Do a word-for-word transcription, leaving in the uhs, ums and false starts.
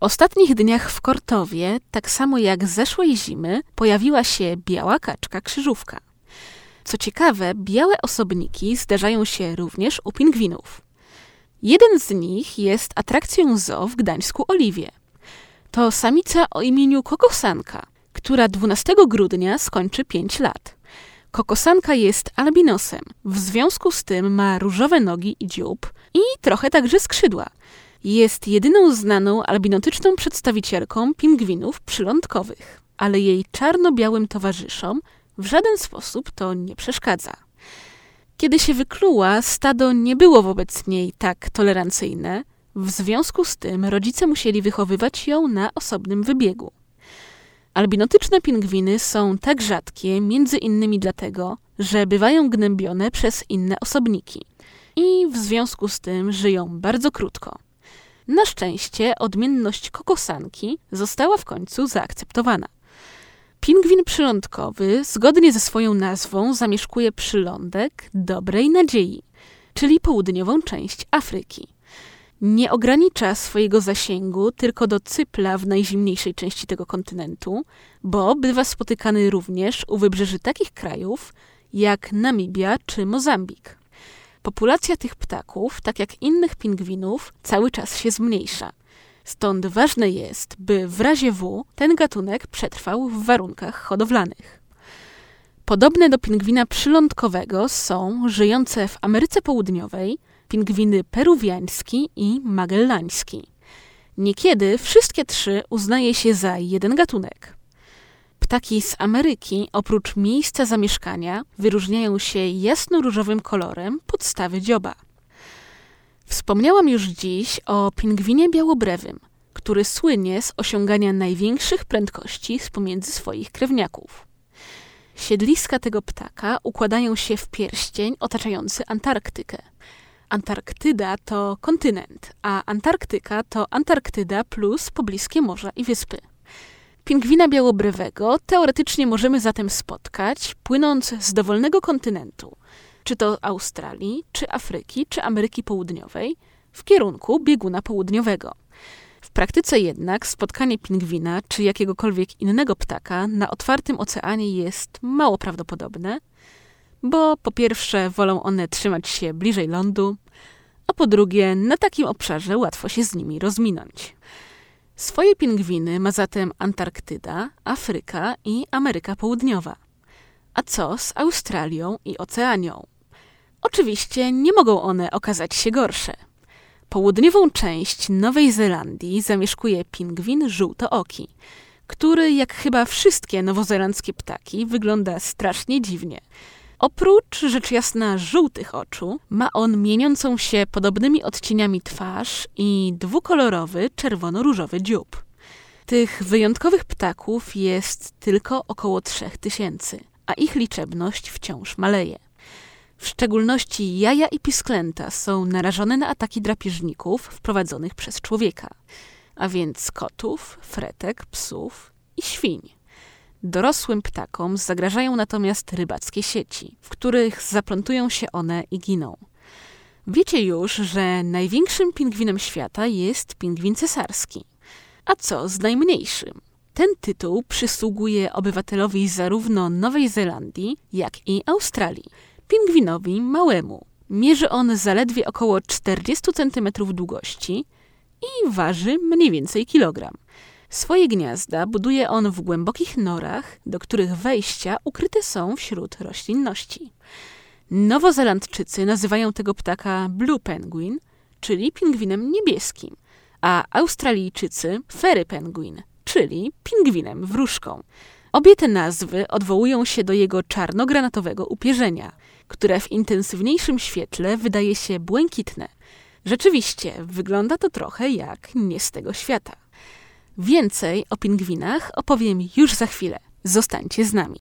ostatnich dniach w Kortowie, tak samo jak zeszłej zimy, pojawiła się biała kaczka krzyżówka. Co ciekawe, białe osobniki zdarzają się również u pingwinów. Jeden z nich jest atrakcją zoo w Gdańsku Oliwie. To samica o imieniu Kokosanka, która dwunastego grudnia skończy pięć lat. Kokosanka jest albinosem, w związku z tym ma różowe nogi i dziób i trochę także skrzydła. Jest jedyną znaną albinotyczną przedstawicielką pingwinów przylądkowych, ale jej czarno-białym towarzyszom w żaden sposób to nie przeszkadza. Kiedy się wykluła, stado nie było wobec niej tak tolerancyjne, w związku z tym rodzice musieli wychowywać ją na osobnym wybiegu. Albinotyczne pingwiny są tak rzadkie między innymi dlatego, że bywają gnębione przez inne osobniki i w związku z tym żyją bardzo krótko. Na szczęście odmienność kokosanki została w końcu zaakceptowana. Pingwin przylądkowy zgodnie ze swoją nazwą zamieszkuje przylądek Dobrej Nadziei, czyli południową część Afryki. Nie ogranicza swojego zasięgu tylko do Cypla w najzimniejszej części tego kontynentu, bo bywa spotykany również u wybrzeży takich krajów jak Namibia czy Mozambik. Populacja tych ptaków, tak jak innych pingwinów, cały czas się zmniejsza. Stąd ważne jest, by w razie W ten gatunek przetrwał w warunkach hodowlanych. Podobne do pingwina przylądkowego są żyjące w Ameryce Południowej pingwiny peruwiański i magellański. Niekiedy wszystkie trzy uznaje się za jeden gatunek. Ptaki z Ameryki, oprócz miejsca zamieszkania, wyróżniają się jasno-różowym kolorem podstawy dzioba. Wspomniałam już dziś o pingwinie białobrewym, który słynie z osiągania największych prędkości z pomiędzy swoich krewniaków. Siedliska tego ptaka układają się w pierścień otaczający Antarktykę. Antarktyda to kontynent, a Antarktyka to Antarktyda plus pobliskie morza i wyspy. Pingwina białobrewego teoretycznie możemy zatem spotkać, płynąc z dowolnego kontynentu, czy to Australii, czy Afryki, czy Ameryki Południowej, w kierunku bieguna południowego. W praktyce jednak spotkanie pingwina czy jakiegokolwiek innego ptaka na otwartym oceanie jest mało prawdopodobne, bo po pierwsze wolą one trzymać się bliżej lądu, a po drugie na takim obszarze łatwo się z nimi rozminąć. Swoje pingwiny ma zatem Antarktyda, Afryka i Ameryka Południowa. A co z Australią i Oceanią? Oczywiście nie mogą one okazać się gorsze. Południową część Nowej Zelandii zamieszkuje pingwin żółtooki, który, jak chyba wszystkie nowozelandzkie ptaki, wygląda strasznie dziwnie. Oprócz rzecz jasna żółtych oczu, ma on mieniącą się podobnymi odcieniami twarz i dwukolorowy czerwono-różowy dziób. Tych wyjątkowych ptaków jest tylko około trzech tysięcy, a ich liczebność wciąż maleje. W szczególności jaja i pisklęta są narażone na ataki drapieżników wprowadzonych przez człowieka, a więc kotów, fretek, psów i świń. Dorosłym ptakom zagrażają natomiast rybackie sieci, w których zaplątują się one i giną. Wiecie już, że największym pingwinem świata jest pingwin cesarski. A co z najmniejszym? Ten tytuł przysługuje obywatelowi zarówno Nowej Zelandii, jak i Australii. Pingwinowi małemu. Mierzy on zaledwie około czterdzieści centymetrów długości i waży mniej więcej kilogram. Swoje gniazda buduje on w głębokich norach, do których wejścia ukryte są wśród roślinności. Nowozelandczycy nazywają tego ptaka blue penguin, czyli pingwinem niebieskim, a Australijczycy fairy penguin, czyli pingwinem wróżką. Obie te nazwy odwołują się do jego czarno-granatowego upierzenia, które w intensywniejszym świetle wydaje się błękitne. Rzeczywiście, wygląda to trochę jak nie z tego świata. Więcej o pingwinach opowiem już za chwilę. Zostańcie z nami.